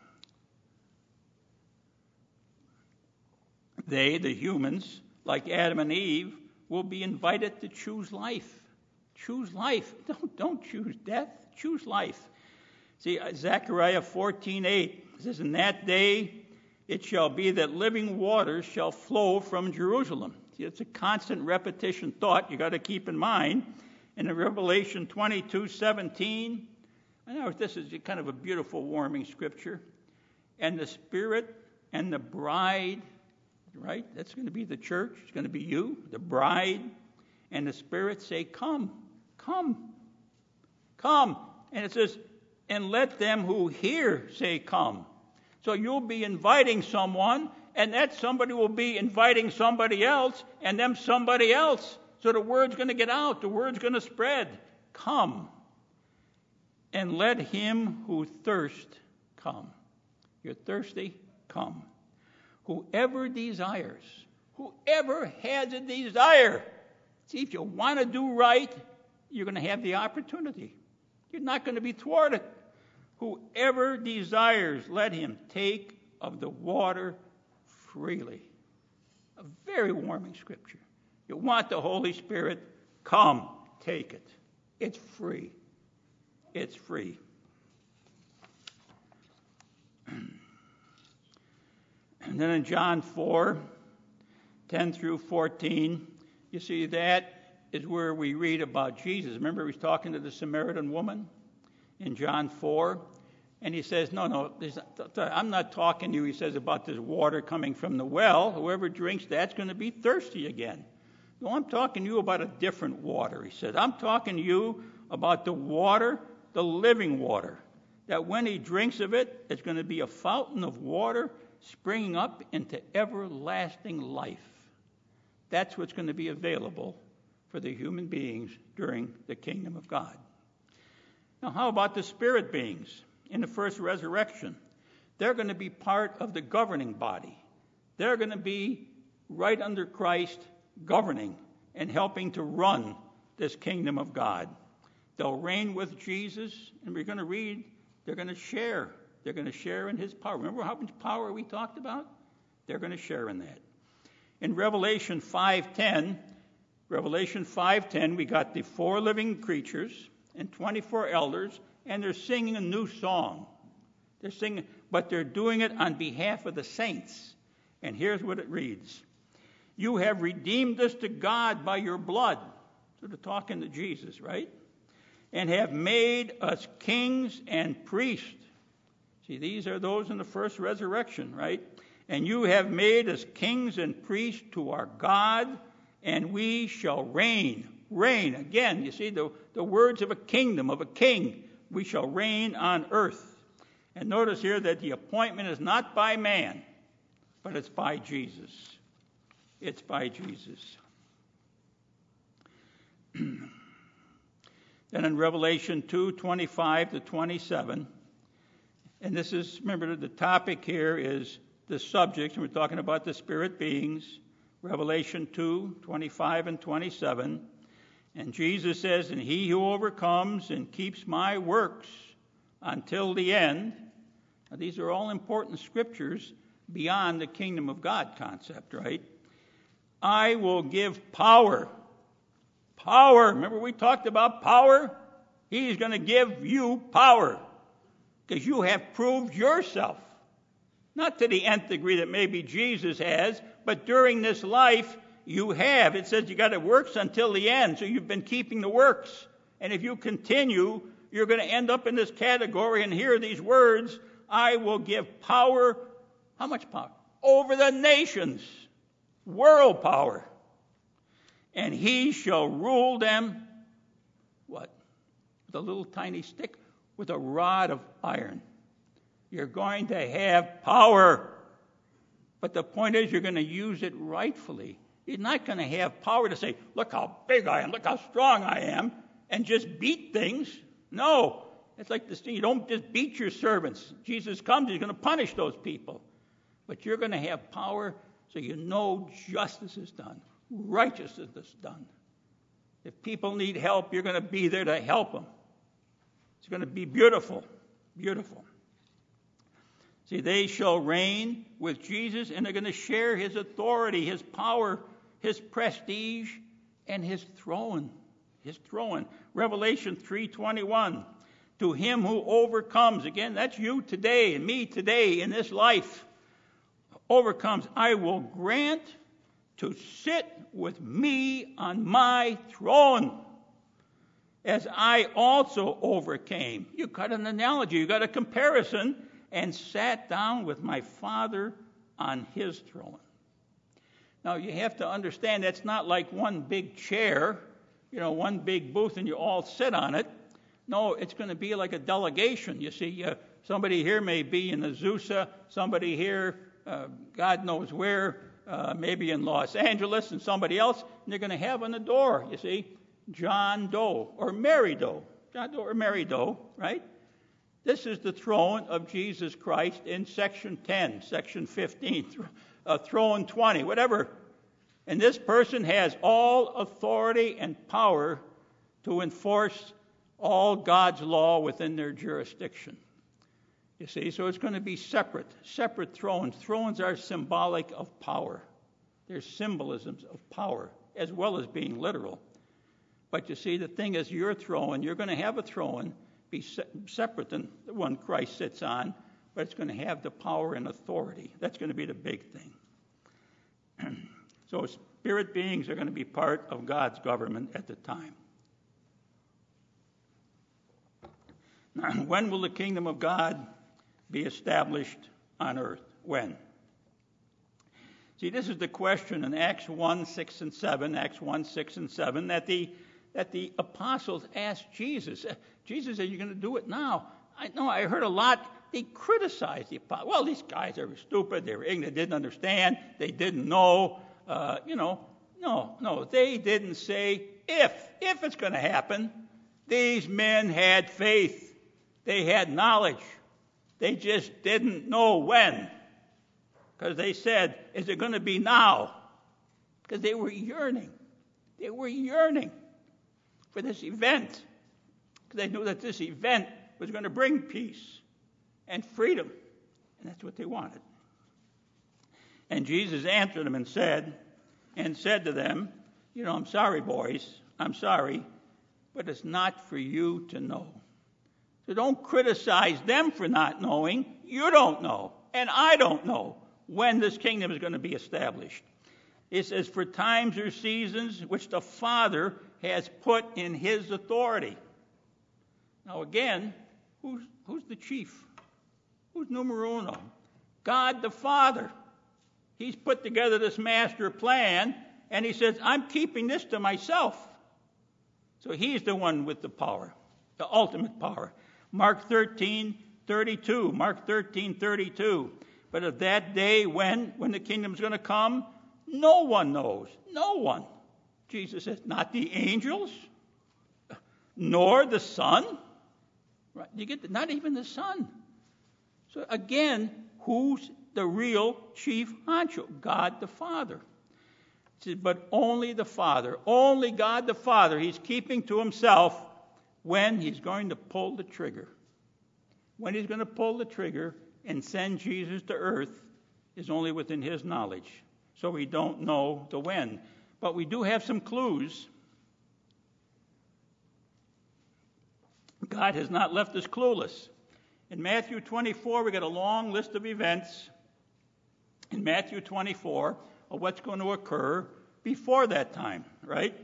S1: they, the humans, like Adam and Eve, will be invited to choose life. Choose life. Don't choose death. Choose life. See, Zechariah 14:8 says, in that day it shall be that living waters shall flow from Jerusalem. See, it's a constant repetition thought you got to keep in mind. And in Revelation 22:17, I know this is kind of a beautiful, warming scripture. And the Spirit and the bride, right? That's going to be the church. It's going to be you, the bride. And the Spirit say, come, come, come. And it says, and let them who hear say, come. So you'll be inviting someone, and that somebody will be inviting somebody else, and them somebody else. So the word's going to get out. The word's going to spread. Come. And let him who thirst come. You're thirsty? Come. Whoever desires, whoever has a desire. See, if you want to do right, you're going to have the opportunity. You're not going to be thwarted. Whoever desires, let him take of the water freely. A very warming scripture. You want the Holy Spirit? Come, take it. It's free. It's free. And then in John 4, 10 through 14, you see that is where we read about Jesus. Remember, he's talking to the Samaritan woman in John 4. And he says, no, I'm not talking to you, he says, about this water coming from the well. Whoever drinks that's going to be thirsty again. No, I'm talking to you about a different water, he said. I'm talking to you about the water, the living water, that when he drinks of it, it's going to be a fountain of water springing up into everlasting life. That's what's going to be available for the human beings during the kingdom of God. Now, how about the spirit beings in the first resurrection? They're going to be part of the governing body. They're going to be right under Christ, governing and helping to run this kingdom of God. They'll reign with Jesus, and we're going to read, they're going to share. They're going to share in his power. Remember how much power we talked about? They're going to share in that. In Revelation 5:10, we got the 4 living creatures and 24 elders, and they're singing a new song. They're singing, but they're doing it on behalf of the saints. And here's what it reads. You have redeemed us to God by your blood. So they're talking to Jesus, right? And have made us kings and priests. See, these are those in the first resurrection, right? And you have made us kings and priests to our God, and we shall reign. Reign. Again, you see, the words of a kingdom, of a king. We shall reign on earth. And notice here that the appointment is not by man, but it's by Jesus. It's by Jesus. Then in Revelation 2:25 to 27, and this is, remember, the topic here is the subject, and we're talking about the spirit beings, Revelation 2:25 and 27. And Jesus says, and he who overcomes and keeps my works until the end. Now, these are all important scriptures beyond the kingdom of God concept, right? I will give power. Power. Remember we talked about power? He's going to give you power because you have proved yourself. Not to the nth degree that maybe Jesus has, but during this life you have. It says you got to works until the end, so you've been keeping the works. And if you continue, you're going to end up in this category and hear these words, I will give power. How much power? Over the nations. World power. And he shall rule them, what? With a little tiny stick, with a rod of iron. You're going to have power. But the point is, you're going to use it rightfully. You're not going to have power to say, look how big I am, look how strong I am, and just beat things. No. It's like this thing. You don't just beat your servants. Jesus comes, he's going to punish those people. But you're going to have power so you know justice is done. Righteousness is done. If people need help, you're going to be there to help them. It's going to be beautiful. Beautiful. See, they shall reign with Jesus, and they're going to share his authority, his power, his prestige, and his throne. His throne. Revelation 3:21. To him who overcomes, again, that's you today and me today in this life, overcomes, I will grant to sit with me on my throne, as I also overcame. You got an analogy, you got a comparison, and sat down with my Father on his throne. Now, you have to understand that's not like one big chair, one big booth, and you all sit on it. No, it's going to be like a delegation. You see, somebody here may be in Azusa, somebody here, God knows where, maybe in Los Angeles, and somebody else, and they're going to have on the door, you see, John Doe or Mary Doe. John Doe or Mary Doe, right? This is the throne of Jesus Christ in section 10, section 15, throne 20, whatever. And this person has all authority and power to enforce all God's law within their jurisdiction. You see, so it's going to be separate thrones. Thrones are symbolic of power. They're symbolisms of power, as well as being literal. But you see, the thing is, your throne, you're going to have a throne, be separate than the one Christ sits on, but it's going to have the power and authority. That's going to be the big thing. So spirit beings are going to be part of God's government at the time. Now, when will the kingdom of God be established on earth? When? See, this is the question in Acts 1, 6, and 7, Acts 1, 6, and 7, that the apostles asked Jesus. Jesus said, you're going to do it now. I heard a lot. They criticized the apostles. Well, these guys are stupid. They were ignorant. They didn't understand. They didn't know. No. They didn't say if it's going to happen. These men had faith. They had knowledge. They just didn't know when. Because they said, is it going to be now? Because they were yearning. They were yearning for this event. Because they knew that this event was going to bring peace and freedom. And that's what they wanted. And Jesus answered them and said to them, I'm sorry, boys. I'm sorry. But it's not for you to know. So don't criticize them for not knowing. You don't know. And I don't know when this kingdom is going to be established. It says, for times or seasons which the Father has put in his authority. Now again, who's the chief? Who's numero uno? God the Father. He's put together this master plan, and he says, I'm keeping this to myself. So he's the one with the power, the ultimate power. Mark 13:32. Mark 13:32. But of that day when the kingdom's going to come, no one knows. No one. Jesus says, not the angels, nor the Son. Right? You get not even the Son. So again, who's the real chief honcho? God the Father. says, but only the Father, only God the Father, he's keeping to himself when he's going to pull the trigger. When he's going to pull the trigger and send Jesus to earth is only within his knowledge. So we don't know the when. But we do have some clues. God has not left us clueless. In Matthew 24, we got a long list of events in Matthew 24 of what's going to occur before that time, right?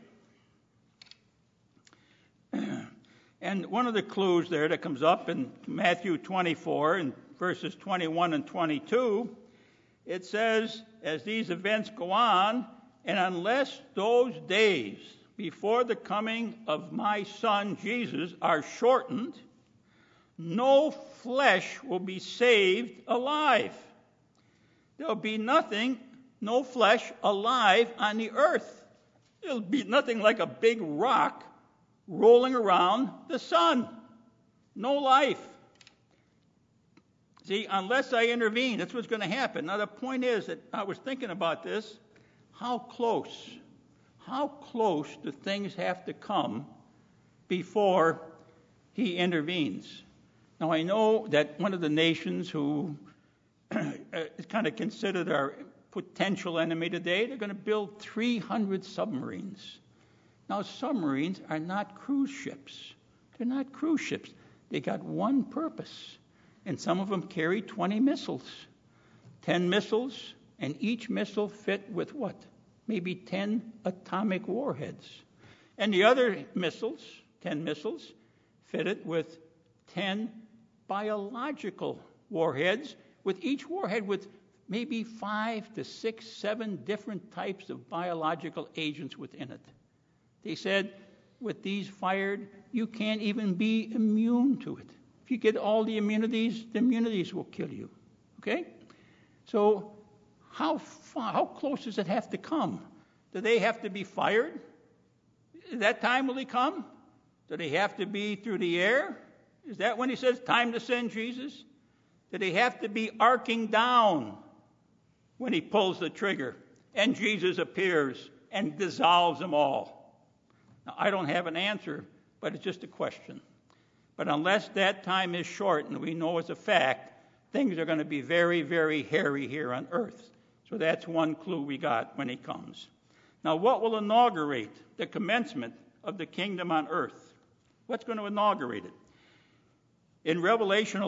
S1: And one of the clues there that comes up in Matthew 24 in verses 21 and 22, it says, as these events go on, and unless those days before the coming of my Son Jesus are shortened, no flesh will be saved alive. There'll be no flesh alive on the earth. It'll be nothing like a big rock rolling around the sun. No life. See, unless I intervene, that's what's going to happen. Now, the point is that I was thinking about this. How close do things have to come before he intervenes? Now, I know that one of the nations who is kind of considered our potential enemy today, they're going to build 300 submarines. Now, submarines are not cruise ships. They're not cruise ships. They got one purpose. And some of them carry 20 missiles. 10 missiles, and each missile fit with what? Maybe 10 atomic warheads. And the other missiles, 10 missiles, fitted with 10 biological warheads, with each warhead with maybe 5 to 6, 7 different types of biological agents within it. They said, with these fired, you can't even be immune to it. If you get all the immunities will kill you. Okay? So how close does it have to come? Do they have to be fired? That time will he come? Do they have to be through the air? Is that when he says, time to send Jesus? Do they have to be arcing down when he pulls the trigger and Jesus appears and dissolves them all? Now, I don't have an answer, but it's just a question. But unless that time is shortened, we know as a fact, things are going to be very, very hairy here on earth. So that's one clue we got when he comes. Now, what will inaugurate the commencement of the kingdom on earth? What's going to inaugurate it? In Revelation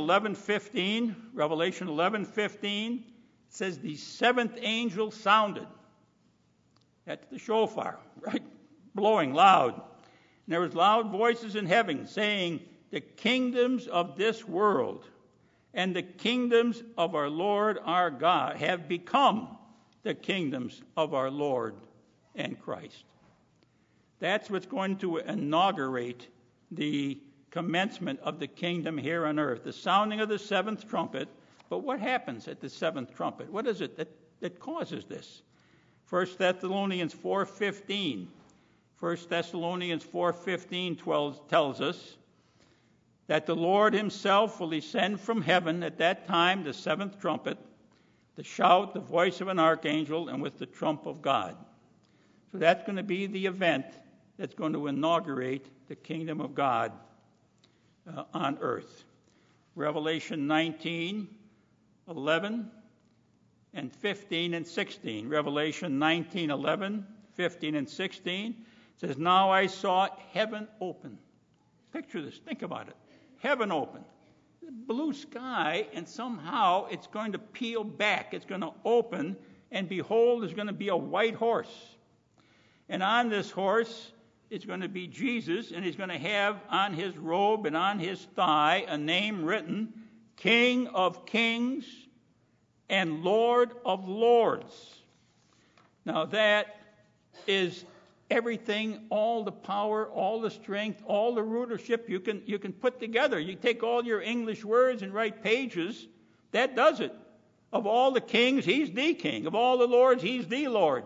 S1: 11:15, it says the seventh angel sounded. That's the shofar, right? Blowing loud. And there was loud voices in heaven saying, the kingdoms of this world and the kingdoms of our Lord our God have become the kingdoms of our Lord and Christ. That's what's going to inaugurate the commencement of the kingdom here on earth, the sounding of the seventh trumpet. But what happens at the seventh trumpet? What is it that causes this? 1 Thessalonians 4:15. 1 Thessalonians 4:15 tells us that the Lord himself will descend from heaven at that time, the seventh trumpet, the shout, the voice of an archangel, and with the trump of God. So that's going to be the event that's going to inaugurate the kingdom of God on earth. Revelation 19:11 and 15 and 16. Revelation 19:11, 15 and 16 says, now I saw heaven open. Picture this. Think about it. Heaven open. Blue sky, and somehow it's going to peel back. It's going to open, and behold, there's going to be a white horse. And on this horse is going to be Jesus, and he's going to have on his robe and on his thigh a name written, King of Kings and Lord of Lords. Now that is everything, all the power, all the strength, all the rulership you can put together. You take all your English words and write pages. That does it. Of all the kings, he's the king. Of all the lords, he's the Lord.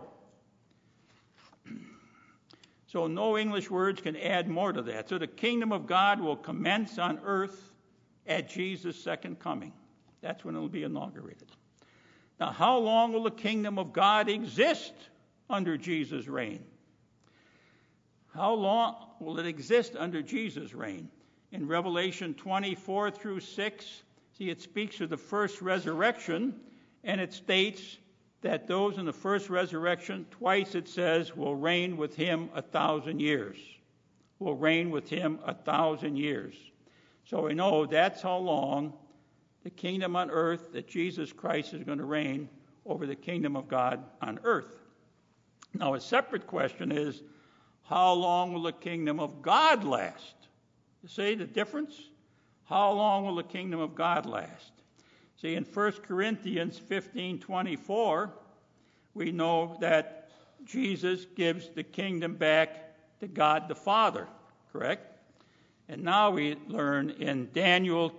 S1: So no English words can add more to that. So the kingdom of God will commence on earth at Jesus' second coming. That's when it will be inaugurated. Now, how long will the kingdom of God exist? under Jesus' reign. How long will it exist under Jesus' reign? In Revelation 24 through 6, see, it speaks of the first resurrection, and it states that those in the first resurrection, twice it says, will reign with him 1,000 years. Will reign with him 1,000 years. So we know that's how long the kingdom on earth, that Jesus Christ is going to reign over the kingdom of God on earth. Now, a separate question is, how long will the kingdom of God last? You see the difference? How long will the kingdom of God last? See, in 1 Corinthians 15:24, we know that Jesus gives the kingdom back to God the Father, correct? And now we learn in Daniel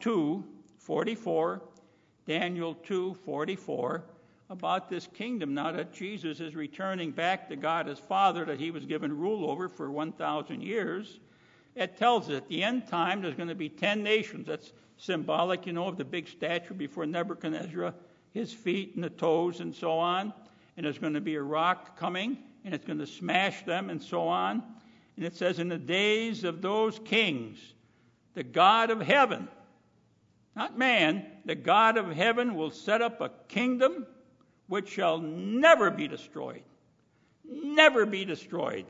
S1: 2:44, Daniel 2:44, about this kingdom now that Jesus is returning back to God his Father that he was given rule over for 1,000 years. It tells us at the end time there's going to be 10 nations. That's symbolic, of the big statue before Nebuchadnezzar, his feet and the toes and so on. And there's going to be a rock coming, and it's going to smash them and so on. And it says, in the days of those kings, the God of heaven, not man, the God of heaven will set up a kingdom which shall never be destroyed. Never be destroyed.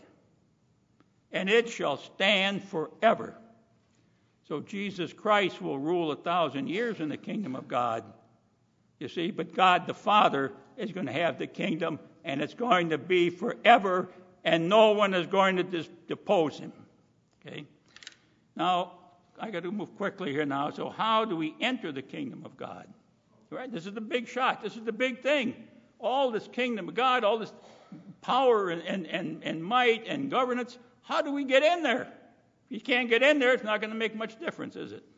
S1: And it shall stand forever. So Jesus Christ will rule 1,000 years in the kingdom of God. You see, but God the Father is going to have the kingdom, and it's going to be forever, and no one is going to depose him. Okay? Now, I got to move quickly here now. So how do we enter the kingdom of God? Right? This is the big shot. This is the big thing. All this kingdom of God, all this power and might and governance, how do we get in there? If you can't get in there, it's not going to make much difference, is it?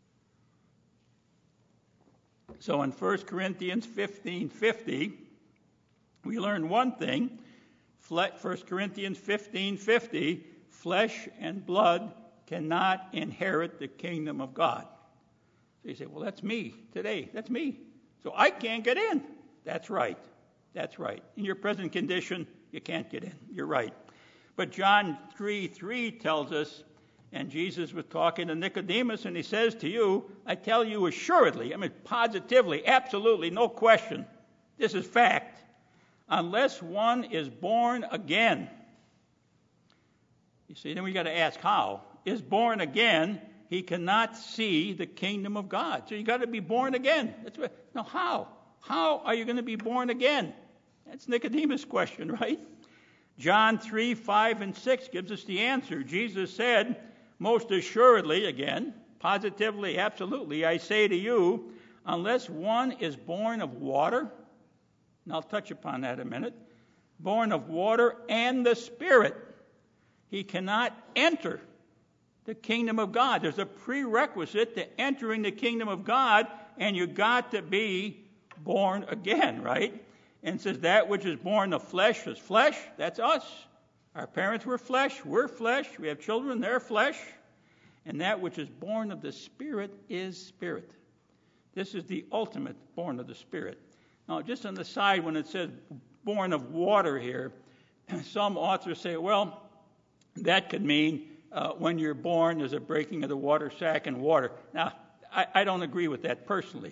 S1: So in 1 Corinthians 15:50, we learn one thing. 1 Corinthians 15:50, flesh and blood cannot inherit the kingdom of God. So you say, well, that's me today. That's me. So I can't get in. That's right. That's right. In your present condition, you can't get in. You're right. But John 3:3 tells us, and Jesus was talking to Nicodemus, and he says to you, I tell you assuredly, positively, absolutely, no question, this is fact, unless one is born again. You see, then we got to ask how. Is born again, he cannot see the kingdom of God. So you got to be born again. Now how? How are you going to be born again? That's Nicodemus' question, right? John 3:5 and 6 gives us the answer. Jesus said, most assuredly, again, positively, absolutely, I say to you, unless one is born of water, and I'll touch upon that in a minute, born of water and the Spirit, he cannot enter the kingdom of God. There's a prerequisite to entering the kingdom of God, and you got to be born again, right? And it says that which is born of flesh is flesh. That's us. Our parents were flesh. We're flesh. We have children. They're flesh. And that which is born of the Spirit is spirit. This is the ultimate born of the Spirit. Now, just on the side, when it says born of water here, some authors say, well, that could mean when you're born, there's a breaking of the water sac and water. Now, I don't agree with that personally.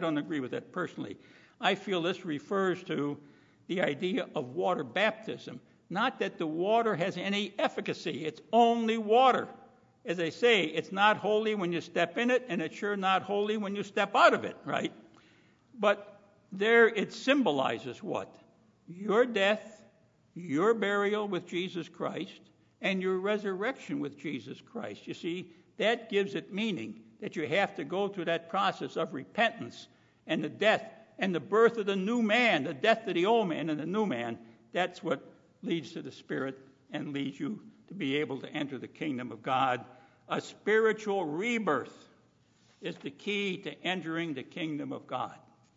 S1: I feel this refers to the idea of water baptism. Not that the water has any efficacy. It's only water. As I say, it's not holy when you step in it, and it's sure not holy when you step out of it, right? But there it symbolizes what? Your death, your burial with Jesus Christ, and your resurrection with Jesus Christ. You see, that gives it meaning, that you have to go through that process of repentance and the death and the birth of the new man, the death of the old man and the new man. That's what leads to the Spirit and leads you to be able to enter the kingdom of God. A spiritual rebirth is the key to entering the kingdom of God.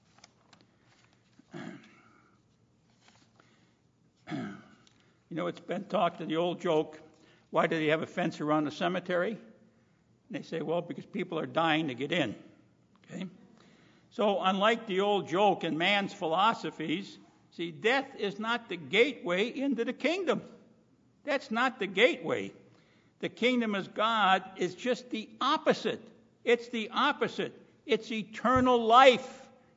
S1: It's been talked to the old joke, why do they have a fence around the cemetery? And they say, well, because people are dying to get in. Okay? So unlike the old joke in man's philosophies, See, death is not the gateway into the kingdom. That's not the gateway. The kingdom of God is just the opposite. It's the opposite. It's eternal life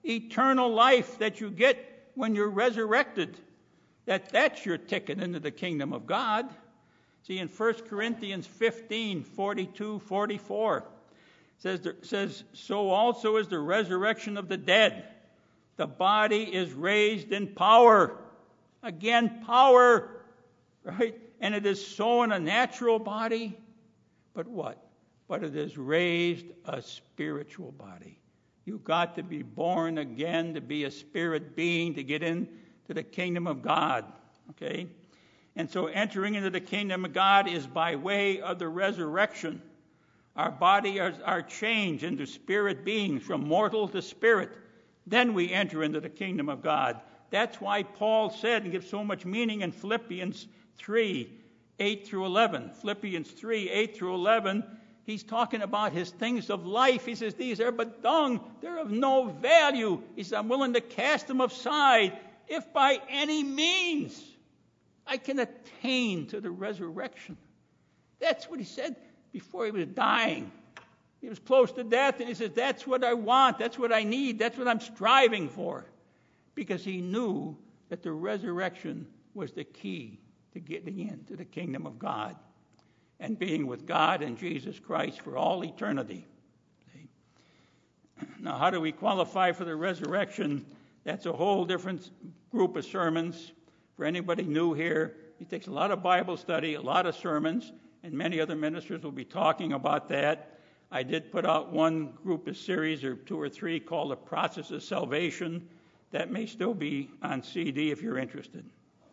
S1: that you get when you're resurrected. That's your ticket into the kingdom of God. See, in 1 Corinthians 15, 42, 44, says, so also is the resurrection of the dead. The body is raised in power. Again, power, right? And it is so in a natural body. But what? But it is raised a spiritual body. You've got to be born again to be a spirit being, to get into the kingdom of God. Okay? And so entering into the kingdom of God is by way of the resurrection. Our body are changed into spirit beings, from mortal to spirit. Then we enter into the kingdom of God. That's why Paul said, and gives so much meaning in Philippians 3, 8 through 11. Philippians 3, 8 through 11, he's talking about his things of life. He says, these are but dung. They're of no value. He says, I'm willing to cast them aside if by any means I can attain to the resurrection. That's what he said before he was dying. He was close to death, and he says, that's what I want, that's what I need, that's what I'm striving for. Because he knew that the resurrection was the key to getting into the kingdom of God and being with God and Jesus Christ for all eternity. See? Now, how do we qualify for the resurrection? That's a whole different group of sermons. For anybody new here, it takes a lot of Bible study, a lot of sermons, and many other ministers will be talking about that. I did put out one group of series, or 2 or 3, called The Process of Salvation. That may still be on CD if you're interested.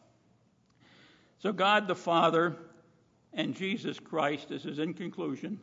S1: So God the Father and Jesus Christ, this is in conclusion.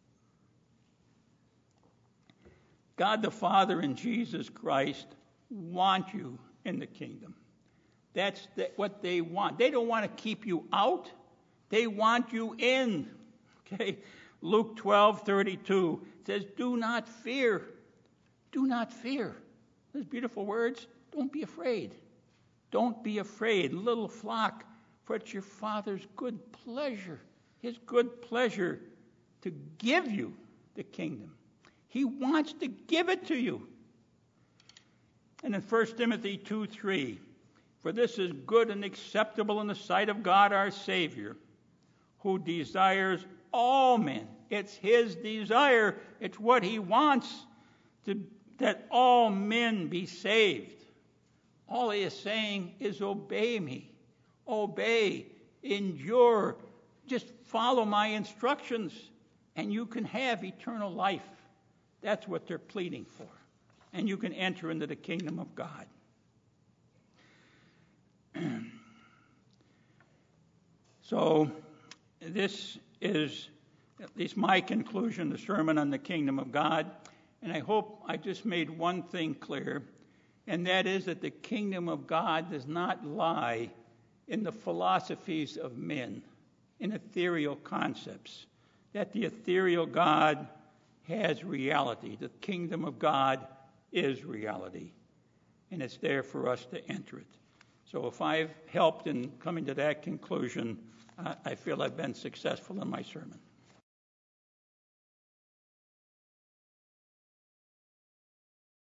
S1: God the Father and Jesus Christ want you in the kingdom. That's what they want. They don't want to keep you out. They want you in. Okay? Luke 12:32 says, do not fear. Do not fear. Those beautiful words. Don't be afraid. Don't be afraid, little flock, for it's your Father's good pleasure, his good pleasure to give you the kingdom. He wants to give it to you. And in 1 Timothy 2:3, for this is good and acceptable in the sight of God our Savior, who desires all men. It's his desire. It's what he wants, that all men be saved. All he is saying is obey me. Obey, endure, just follow my instructions, and you can have eternal life. That's what they're pleading for. And you can enter into the kingdom of God. So this is at least my conclusion, the sermon on the kingdom of God. And I hope I just made one thing clear, and that is that the kingdom of God does not lie in the philosophies of men, in ethereal concepts. That the ethereal God has reality. The kingdom of God is reality. And it's there for us to enter it. So if I've helped in coming to that conclusion, I feel I've been successful in my sermon.